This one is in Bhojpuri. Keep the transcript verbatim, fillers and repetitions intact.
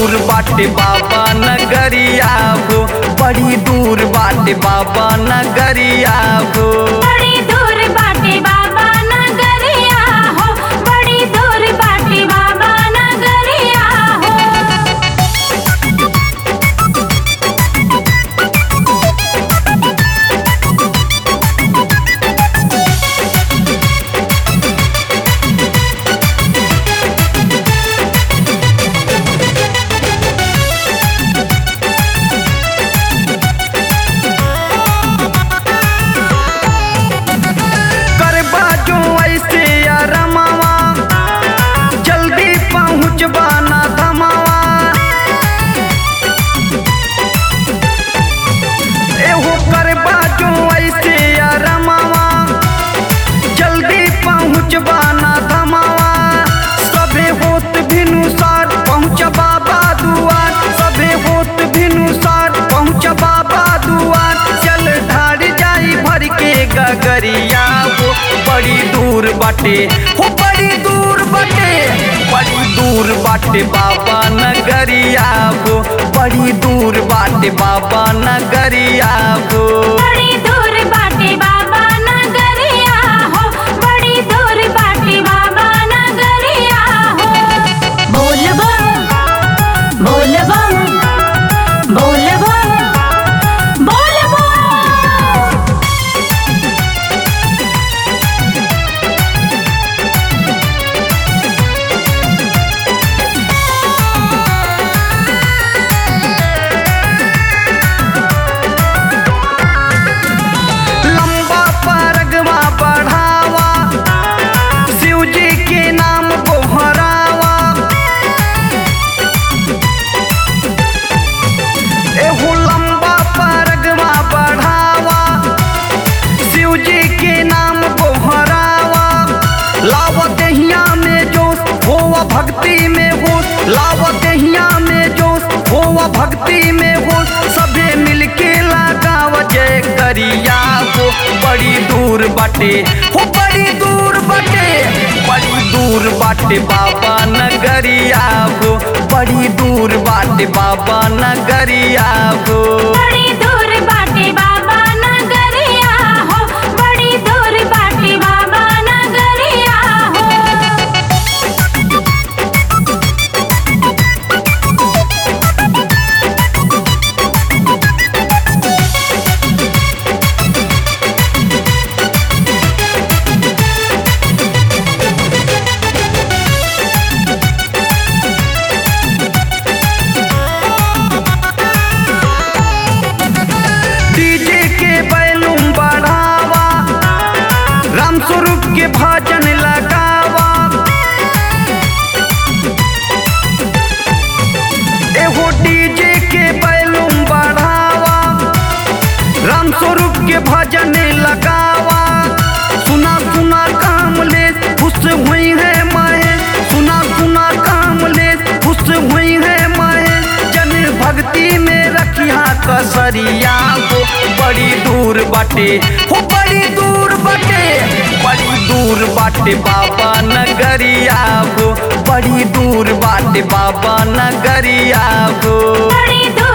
दूर बाटे बाबा नगरिया हो, बड़ी दूर बाटे बाबा नगरिया हो। बड़ी दूर बाटे बाबा नगरिया हो, बड़ी दूर बाटे बाबा नगरिया हो। गगरिया हो, बड़ी दूर बाटे हो, बड़ी दूर बाटे, बड़ी दूर बाटे बाबा नगरिया हो, बड़ी दूर बाटे बाबा नगरिया हो। बड़ी दूर बाटे बाबा नगरिया हो, बड़ी दूर बाटे बाबा नगरिया हो। बोल बम बोल बम बोल बम बोल बम। भक्ति में हो लावतहिया में जोश हो, भक्ति में हो, सभे मिलके लगाव जय करिया हो। बड़ी दूर बाटे हो, बड़ी दूर बाटे, बड़ी दूर बाटे बाबा नगरिया हो, बड़ी दूर बाटे बाबा नगरिया हो। बड़ी दूर बाटे बाबा नगरिया हो, बड़ी दूर बाटे बाबा नगरिया हो। स्वरूप के भजन लगावा, एहो डीजे के बैलूम बढ़ावा, राम स्वरूप के भजन लगावा। सुना सुना काम ले खुश हुई है माए, सुना सुना काम ले खुश हुई है माए, जन भक्ति में रखिया कसरिया हो। बड़ी दूर बाटे हो, बड़ी दूर बाटे, बड़ी दूर बाटे बाबा नगरिया हो, बड़ी दूर बाटे बाबा नगरिया हो। बड़ी दूर